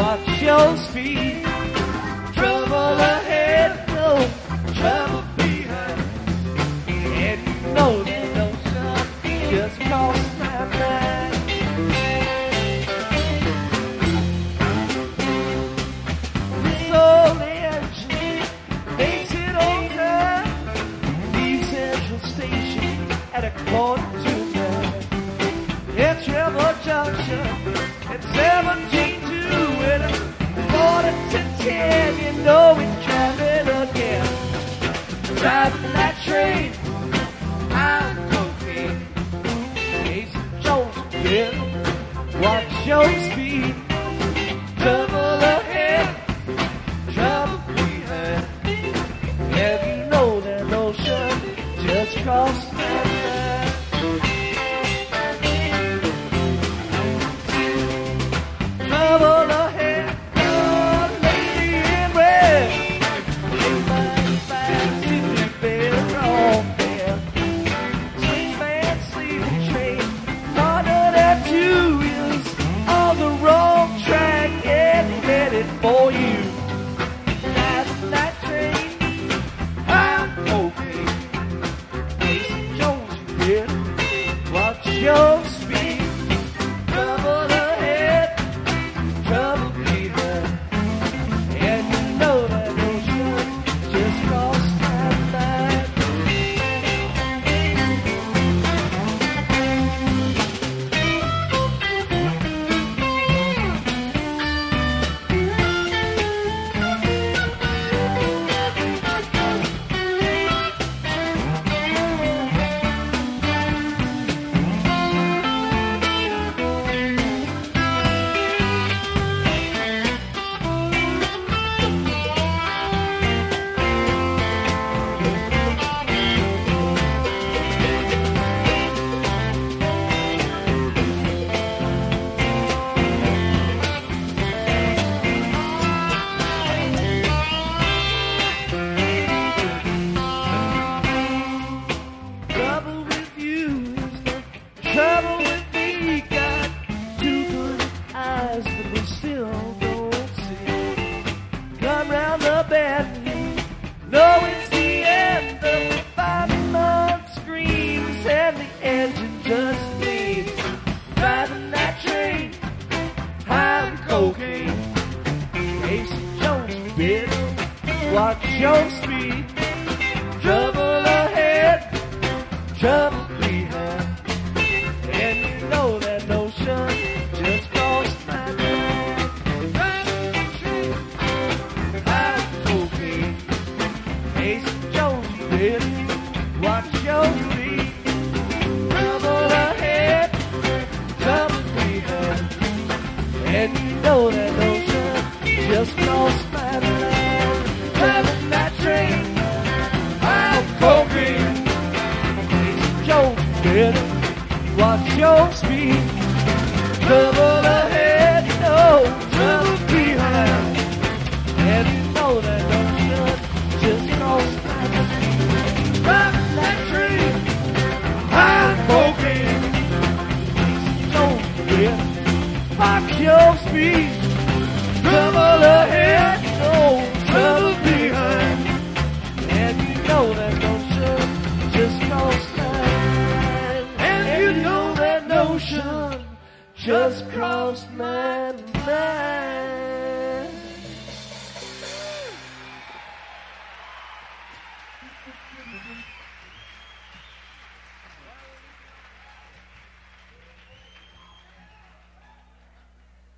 watch your speed. Trouble ahead, no trouble behind. And you know that notion just crossed my mind. This old engine makes it on time. Leave Central Station at a quarter to 9. At Trevor Junction at 17-2 and a quarter to 10. You know it's traveling again. Driving that train, I'm cocaine. Ace Jones, yeah, watch your speed. Trouble ahead, trouble behind. And you know that notion just crossed my mind. Trouble ahead, oh, lady in red. In my fancy bed, wrong there. Swing man, sleeping train. Harder that you is on the wrong track. Getting ready for you. Driving that train, I'm okay. Ace Jones, yeah, watch your speed. Trouble ahead, trouble behind. And you know that notion just crossed my mind. Trouble with you is the trouble with me. Got two good eyes, but we still don't see. Come round the bend, know it's the end of the 5-month screams, and the engine just leaves. Driving that train, I'm cocaine. Ace Jones, bitch, watch your speed. Trouble ahead, trouble behind. And you know that notion just crossed my mind. Driving the train, I'm cocaine. Ace Jones, bitch, watch your speed. Trouble ahead, trouble behind. And you know that notion just crossed my mind. Driving that train, I'm cocaine. Jones, better watch your speed. Trouble ahead, no trouble behind. And you know that notion just crossed my mind. Driving that train, I'm cocaine. Jones, better watch your speed. Trouble ahead, no trouble behind. And you know that notion just crossed my mind. And you know that notion just crossed my mind.